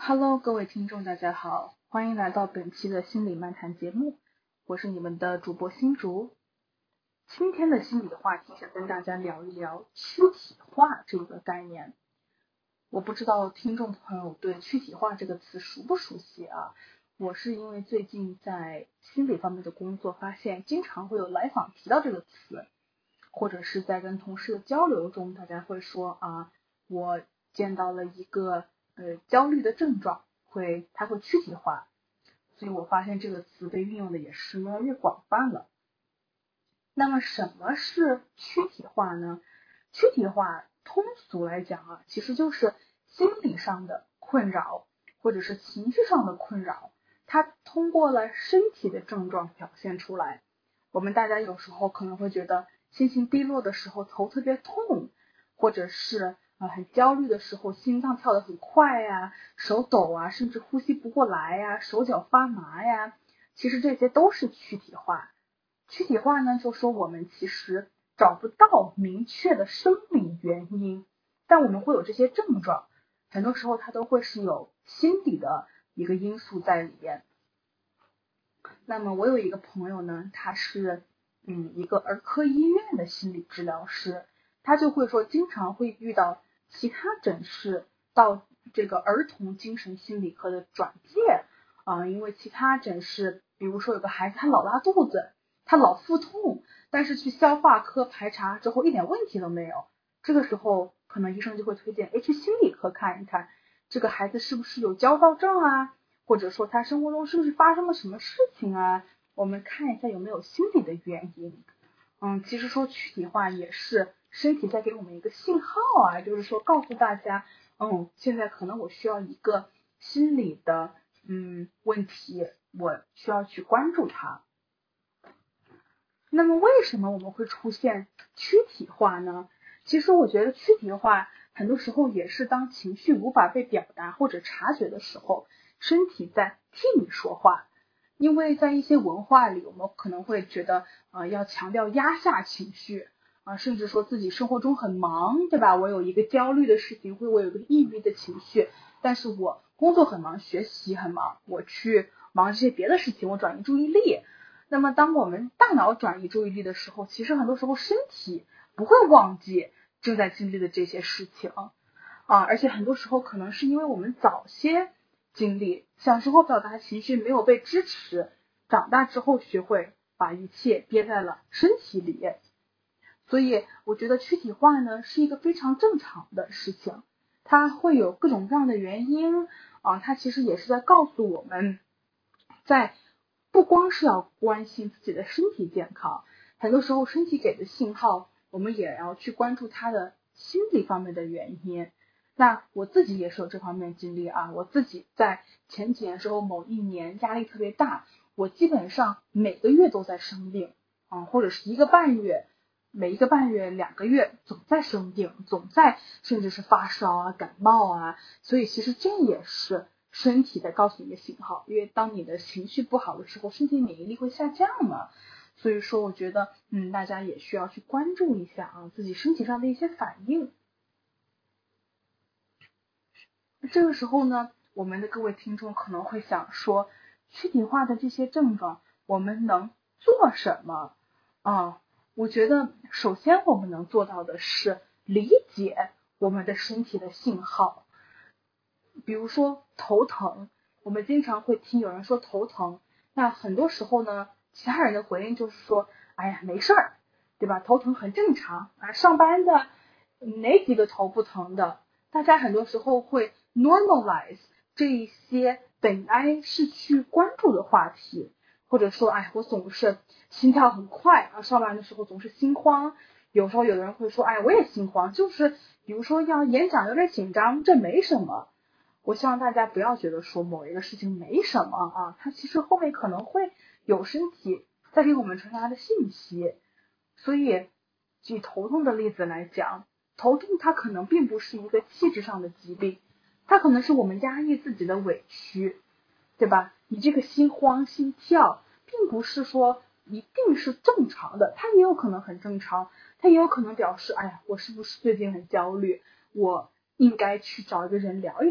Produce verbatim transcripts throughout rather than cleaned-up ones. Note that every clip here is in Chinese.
Hello，各位听众，大家好，欢迎来到本期的心理漫谈节目，我是你们的主播新竹。今天的心理话题想跟大家聊一聊躯体化这个概念。我不知道听众朋友对躯体化这个词熟不熟悉啊？我是因为最近在心理方面的工作，发现经常会有来访提到这个词，或者是在跟同事的交流中，大家会说啊，我见到了一个呃焦虑的症状，会它会躯体化，所以我发现这个词被运用的也是越来越广泛了。那么什么是躯体化呢？躯体化通俗来讲啊，其实就是心理上的困扰或者是情绪上的困扰，它通过了身体的症状表现出来。我们大家有时候可能会觉得心情低落的时候头特别痛，或者是呃很焦虑的时候心脏跳得很快呀，手抖啊，甚至呼吸不过来呀，手脚发麻呀，其实这些都是躯体化。躯体化呢，就说我们其实找不到明确的生理原因，但我们会有这些症状，很多时候它都会是有心理的一个因素在里边。那么我有一个朋友呢，他是嗯一个儿科医院的心理治疗师，他就会说经常会遇到其他诊室到这个儿童精神心理科的转介啊、呃，因为其他诊室比如说有个孩子他老拉肚子，他老腹痛，但是去消化科排查之后一点问题都没有，这个时候可能医生就会推荐诶去心理科看一看，这个孩子是不是有焦躁症啊，或者说他生活中是不是发生了什么事情啊，我们看一下有没有心理的原因。嗯，其实说躯体化也是身体在给我们一个信号啊，就是说告诉大家，嗯，现在可能我需要一个心理的嗯问题，我需要去关注它。那么为什么我们会出现躯体化呢？其实我觉得躯体化很多时候也是当情绪无法被表达或者察觉的时候，身体在替你说话。因为在一些文化里，我们可能会觉得呃要强调压下情绪啊、呃，甚至说自己生活中很忙，对吧？我有一个焦虑的事情，或我有个抑郁的情绪，但是我工作很忙，学习很忙，我去忙这些别的事情，我转移注意力。那么当我们大脑转移注意力的时候，其实很多时候身体不会忘记正在经历的这些事情啊，而且很多时候可能是因为我们早些经历，小时候表达情绪没有被支持，长大之后学会把一切憋在了身体里，所以我觉得躯体化呢是一个非常正常的事情，它会有各种各样的原因啊，它其实也是在告诉我们，在不光是要关心自己的身体健康，很多时候身体给的信号，我们也要去关注它的心理方面的原因。那我自己也是有这方面经历啊，我自己在前几年时候某一年压力特别大，我基本上每个月都在生病啊，或者是一个半月，每一个半月两个月总在生病，总在甚至是发烧啊、感冒啊，所以其实这也是身体在告诉你的信号，因为当你的情绪不好的时候，身体免疫力会下降嘛。所以说我觉得嗯，大家也需要去关注一下啊自己身体上的一些反应。这个时候呢，我们的各位听众可能会想说，躯体化的这些症状我们能做什么啊？我觉得首先我们能做到的是理解我们的身体的信号。比如说头疼，我们经常会听有人说头疼，那很多时候呢，其他人的回应就是说，哎呀没事儿，对吧？头疼很正常啊，上班的哪几个头不疼的？大家很多时候会 normalize 这一些本来是去关注的话题，或者说，哎，我总是心跳很快啊，上班的时候总是心慌。有时候有的人会说，哎，我也心慌，就是比如说要演讲有点紧张，这没什么。我希望大家不要觉得说某一个事情没什么啊，它其实后面可能会有身体在给我们传达的信息。所以举头痛的例子来讲，头痛它可能并不是一个气质上的疾病，它可能是我们压抑自己的委屈，对吧？你这个心慌心跳并不是说一定是正常的，它也有可能很正常，它也有可能表示，哎呀，我是不是最近很焦虑，我应该去找一个人聊一聊。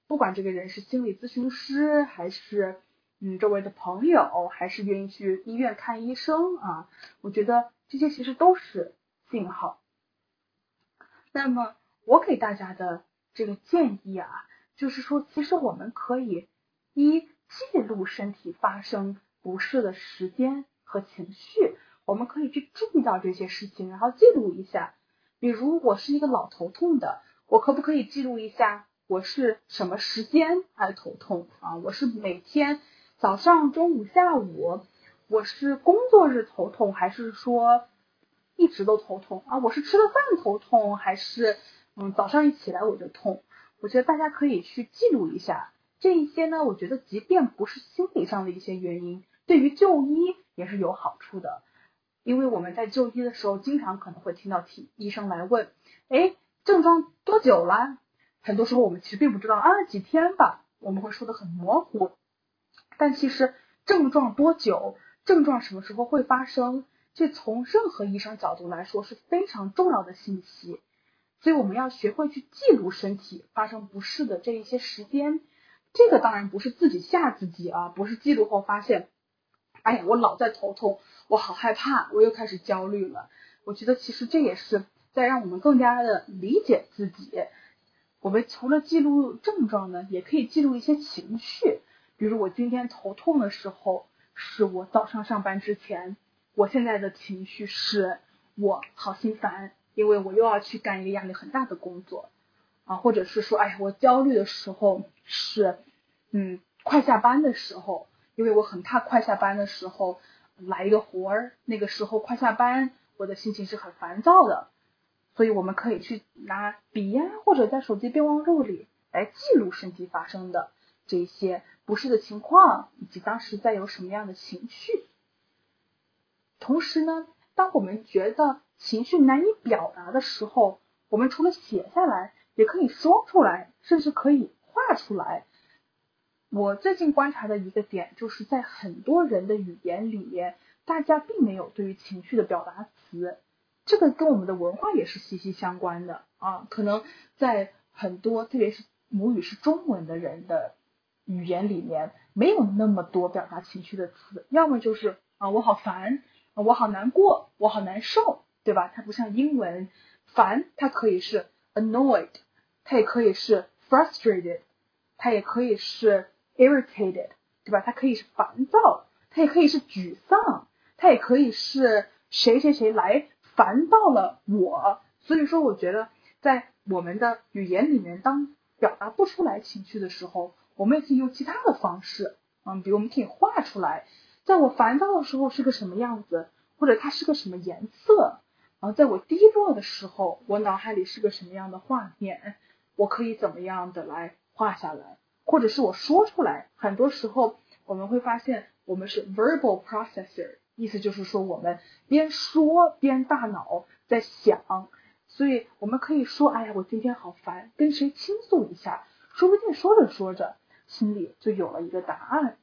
不管这个人是心理咨询师，还是嗯周围的朋友，还是愿意去医院看医生啊，我觉得这些其实都是信号。那么我给大家的这个建议啊，就是说其实我们可以一记录身体发生不适的时间和情绪，我们可以去注意到这些事情，然后记录一下。比如我是一个老头痛的，我可不可以记录一下我是什么时间爱头痛啊？我是每天早上、中午、下午，我是工作日头痛，还是说一直都头痛啊？我是吃了饭头痛，还是嗯早上一起来我就痛？我觉得大家可以去记录一下这一些呢。我觉得即便不是心理上的一些原因，对于就医也是有好处的。因为我们在就医的时候，经常可能会听到听医生来问，哎，症状多久了？很多时候我们其实并不知道啊，几天吧，我们会说的很模糊。但其实症状多久，症状什么时候会发生，这从任何医生角度来说是非常重要的信息。所以我们要学会去记录身体发生不适的这一些时间。这个当然不是自己吓自己啊，不是记录后发现，哎呀，我老在头痛，我好害怕，我又开始焦虑了。我觉得其实这也是在让我们更加的理解自己。我们除了记录症状呢，也可以记录一些情绪。比如我今天头痛的时候，是我早上上班之前，我现在的情绪是我好心烦，因为我又要去干一个压力很大的工作啊，或者是说，哎呀，我焦虑的时候是嗯快下班的时候，因为我很怕快下班的时候来一个活儿，那个时候快下班，我的心情是很烦躁的。所以我们可以去拿笔呀，或者在手机备忘录里来记录身体发生的这一些不适的情况，以及当时在有什么样的情绪。同时呢，当我们觉得情绪难以表达的时候，我们除了写下来，也可以说出来，甚至可以画出来。我最近观察的一个点，就是在很多人的语言里面，大家并没有对于情绪的表达词。这个跟我们的文化也是息息相关的啊，可能在很多特别是母语是中文的人的语言里面，没有那么多表达情绪的词，要么就是啊我好烦，啊我好难过，我好难受，对吧？它不像英文，烦它可以是 annoyed， 它也可以是 frustrated， 它也可以是 irritated， 对吧？它可以是烦躁，它也可以是沮丧，它也可以是谁谁谁来烦到了我。所以说我觉得在我们的语言里面，当表达不出来情绪的时候，我们也可以用其他的方式，嗯，比如我们可以画出来，在我烦躁的时候是个什么样子，或者它是个什么颜色，然后在我低落的时候，我脑海里是个什么样的画面，我可以怎么样的来画下来，或者是我说出来。很多时候我们会发现我们是 verbal processor，意思就是说我们边说边大脑在想，所以我们可以说，哎呀，我今天好烦，跟谁倾诉一下，说不定说着说着心里就有了一个答案。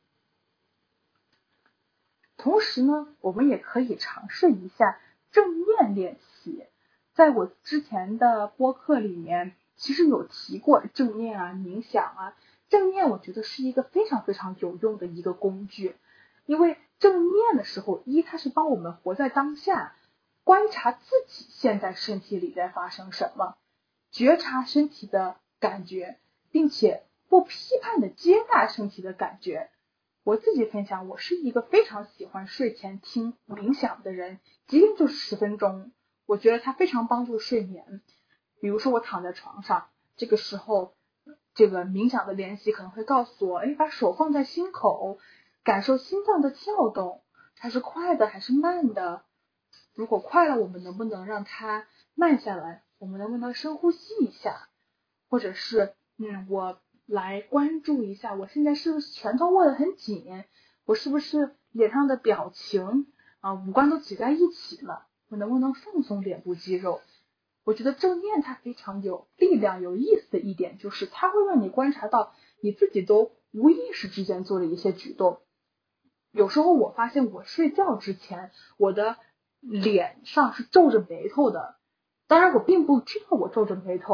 同时呢，我们也可以尝试一下正念练习。在我之前的播客里面其实有提过正念啊、冥想啊。正念我觉得是一个非常非常有用的一个工具，因为正念的时候，一它是帮我们活在当下，观察自己现在身体里在发生什么，觉察身体的感觉，并且不批判的接纳身体的感觉。我自己分享，我是一个非常喜欢睡前听冥想的人，即便就十分钟，我觉得它非常帮助睡眠。比如说我躺在床上，这个时候这个冥想的练习可能会告诉我，哎，把手放在心口，感受心脏的跳动，它是快的还是慢的？如果快了，我们能不能让它慢下来？我们能不能深呼吸一下？或者是嗯，我来关注一下，我现在是不是拳头握得很紧？我是不是脸上的表情啊，五官都挤在一起了？我能不能放松脸部肌肉？我觉得正念它非常有力量、有意思的一点，就是它会让你观察到你自己都无意识之间做的一些举动。有时候我发现我睡觉之前，我的脸上是皱着眉头的，当然我并不知道我皱着眉头，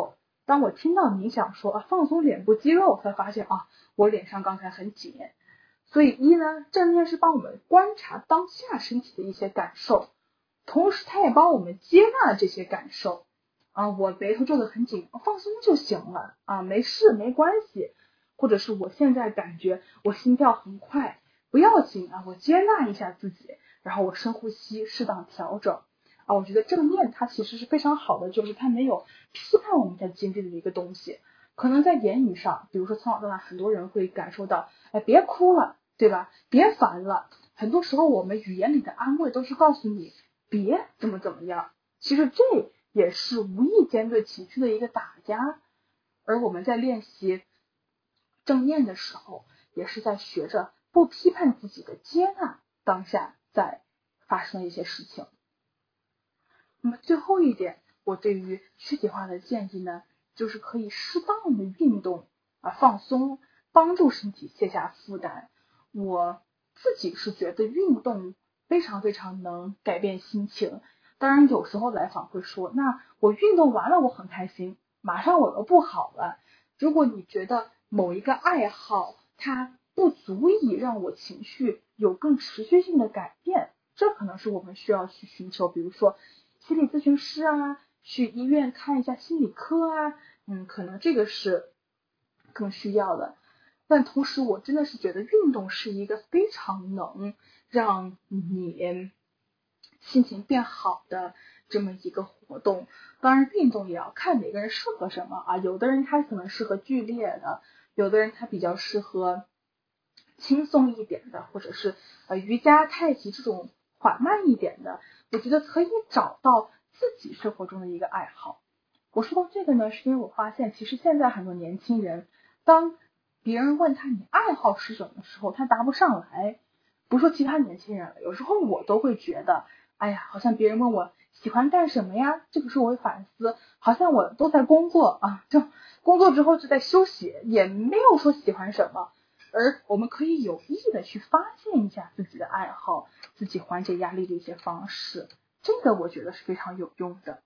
当我听到冥想说啊放松脸部肌肉，才发现啊我脸上刚才很紧。所以一呢，正念是帮我们观察当下身体的一些感受，同时它也帮我们接纳这些感受啊，我眉头皱得很紧，放松就行了啊，没事没关系，或者是我现在感觉我心跳很快，不要紧啊，我接纳一下自己，然后我深呼吸，适当调整啊。我觉得正念它其实是非常好的，就是它没有批判我们在经历的一个东西。可能在言语上，比如说从小到大，很多人会感受到，哎，别哭了，对吧？别烦了。很多时候我们语言里的安慰都是告诉你别怎么怎么样，其实这也是无意间对情绪的一个打压。而我们在练习正念的时候，也是在学着不批判自己的接纳当下在发生的一些事情。那么最后一点，我对于躯体化的建议呢，就是可以适当的运动啊，放松，帮助身体卸下负担。我自己是觉得运动非常非常能改变心情。当然有时候来访会说，那我运动完了我很开心，马上我又不好了。如果你觉得某一个爱好它不足以让我情绪有更持续性的改变，这可能是我们需要去寻求，比如说心理咨询师啊，去医院看一下心理科啊，嗯，可能这个是更需要的。但同时我真的是觉得运动是一个非常能让你心情变好的这么一个活动。当然运动也要看每个人适合什么啊，有的人他可能适合剧烈的，有的人他比较适合轻松一点的，或者是呃瑜伽、太极这种缓慢一点的。我觉得可以找到自己生活中的一个爱好。我说到这个呢，是因为我发现其实现在很多年轻人，当别人问他你爱好是什么的时候，他答不上来。不说其他年轻人了，有时候我都会觉得，哎呀，好像别人问我喜欢干什么呀，这个时候我会反思，好像我都在工作啊，就工作之后就在休息，也没有说喜欢什么。而我们可以有意的去发现一下自己的爱好，自己缓解压力的一些方式，这个我觉得是非常有用的。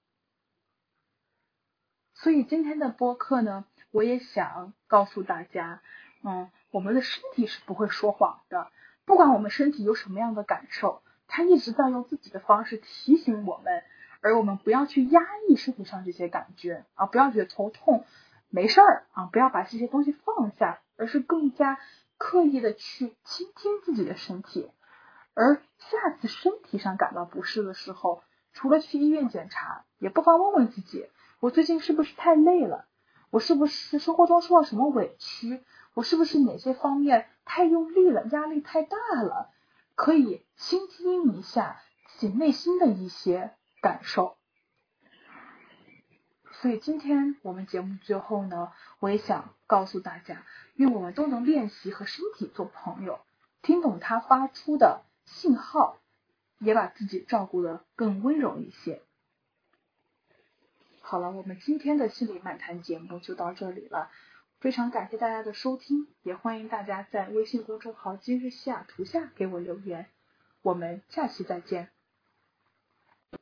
所以今天的播客呢，我也想告诉大家，嗯，我们的身体是不会说谎的，不管我们身体有什么样的感受，它一直在用自己的方式提醒我们，而我们不要去压抑身体上这些感觉啊，不要觉得头痛，没事儿啊，不要把这些东西放下，而是更加刻意的去倾听自己的身体。而下次身体上感到不适的时候，除了去医院检查，也不妨问问自己，我最近是不是太累了？我是不是生活中受到什么委屈？我是不是哪些方面太用力了，压力太大了？可以倾听一下自己内心的一些感受。所以今天我们节目最后呢，我也想告诉大家，愿我们都能练习和身体做朋友，听懂它发出的信号，也把自己照顾得更温柔一些。好了，我们今天的心理漫谈节目就到这里了，非常感谢大家的收听，也欢迎大家在微信公众号今日西雅图下给我留言，我们下期再见。